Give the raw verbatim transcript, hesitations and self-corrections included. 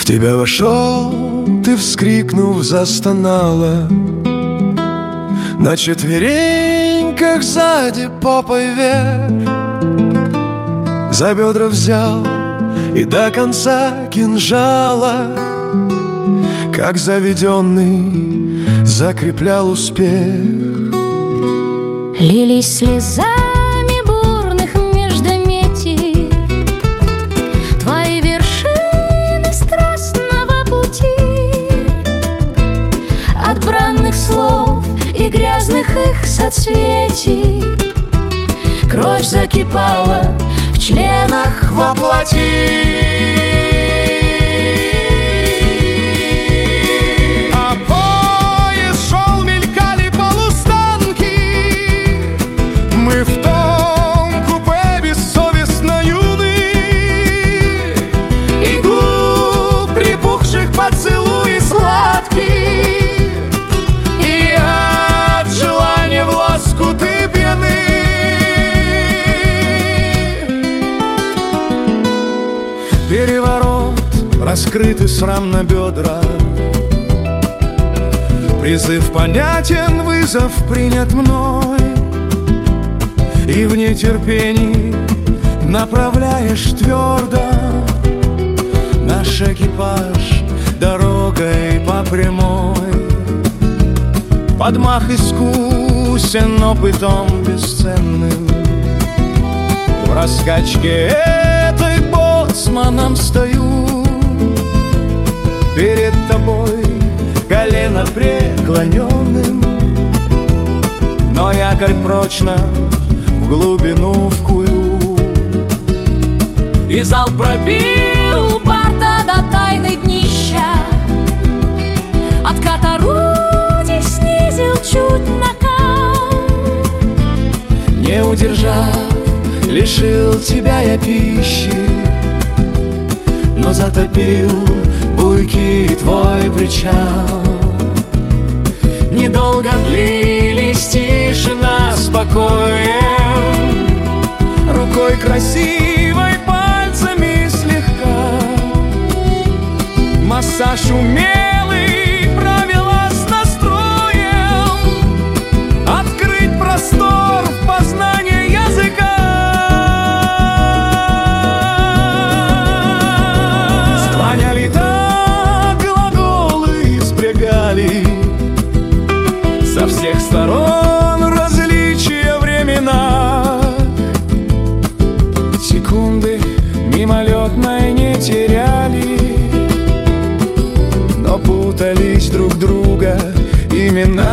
тебя вошел, ты, вскрикнув, застонала, на четвереньках сзади попой вверх, за бедра взял и до конца кинжала, как заведенный, закреплял успех. Лились слезами бурных междометий твои вершины страстного пути. От бранных слов и грязных их соцветий кровь закипала в членах воплоти. Поцелуи сладкие, и от желания в лоскуты пьяны. Переворот, раскрытый срам на бедра, призыв понятен, вызов принят мной, и в нетерпении направляешь твердо наш экипаж дорогой по прямой. Подмах искусен опытом бесценным, в раскачке этой боцманом стою перед тобой колено преклоненным, но якорь прочно в глубину вкую. И зал пробил борта до тайны днища, откат орудий снизил чуть накал. Не удержав, лишил тебя я пищи, но затопил буйки твой причал. Недолго длились тишина с покоем, рукой красивой, пальцами слегка, массаж умелый провела с настроем открыть простор в познании языка. Склоняли так глаголы, спрягали со всех сторон различия времена. Секунды мимолетной не теряли, но путались друг друга имена.